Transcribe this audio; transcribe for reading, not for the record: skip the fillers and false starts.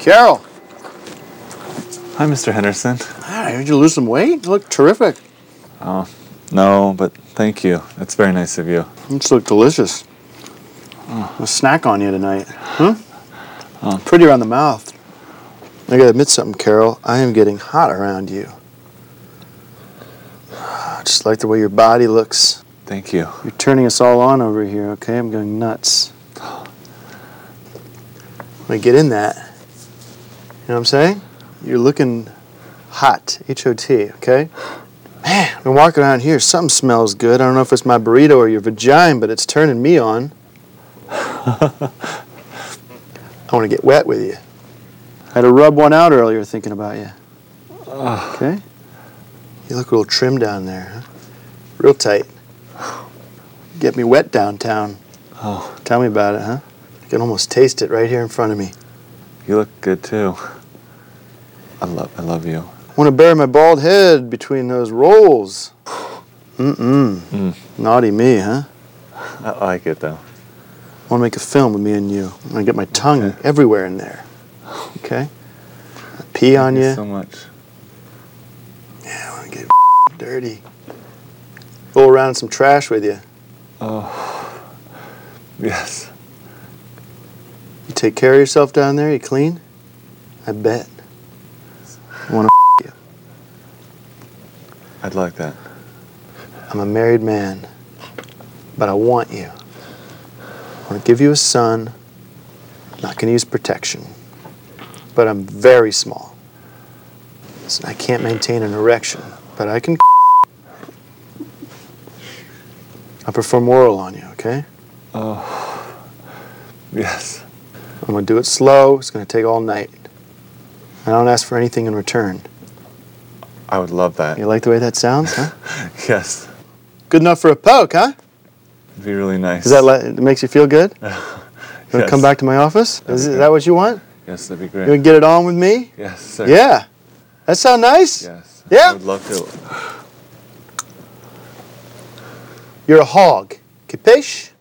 Carol. Hi, Mr. Henderson. Hi, did you lose some weight? You look terrific. Oh, no, but thank you. That's very nice of you. You just look delicious. A snack on you tonight. Pretty around the mouth. I gotta admit something, Carol. I am getting hot around you. Just like the way your body looks. Thank you. You're turning us all on over here, okay? I'm going nuts. When I get in that, you know what I'm saying? You're looking hot, H-O-T, okay? Man, I've been walking around here. Something smells good. I don't know if it's my burrito or your vagina, but it's turning me on. I want to get wet with you. I had to rub one out earlier thinking about you. Okay? You look a little trim down there, huh? Real tight. Get me wet downtown. Oh, Tell me about it, huh? I can almost taste it right here in front of me. you look good too. I love you. I want to bury my bald head between those rolls. Naughty me, huh? I like it though. I want to make a film with me and you. I want to get my tongue everywhere in there. Okay? I pee on Thank you. you so much. Yeah, I want to get dirty. Roll around in some trash with you. Oh, yes. You take care of yourself down there? You clean? I bet. I want to you. I'd like that. I'm a married man, but I want you. I want to give you a son. I'm not going to use protection, but I'm very small. Listen, I can't maintain an erection, but I can. I'll perform oral on you, okay? Oh, yes. I'm going to do it slow. It's going to take all night. I don't ask for anything in return. I would love that. You like the way that sounds, huh? Yes. Good enough for a poke, huh? It'd be really nice. Does that it makes you feel good? You want to Yes. come back to my office? Is be that what you want? Yes, that'd be You great. want to get it on with me? Yes, sir. Yeah. That sound nice? Yes. Yeah? I would love to. You're a hog. Capiche?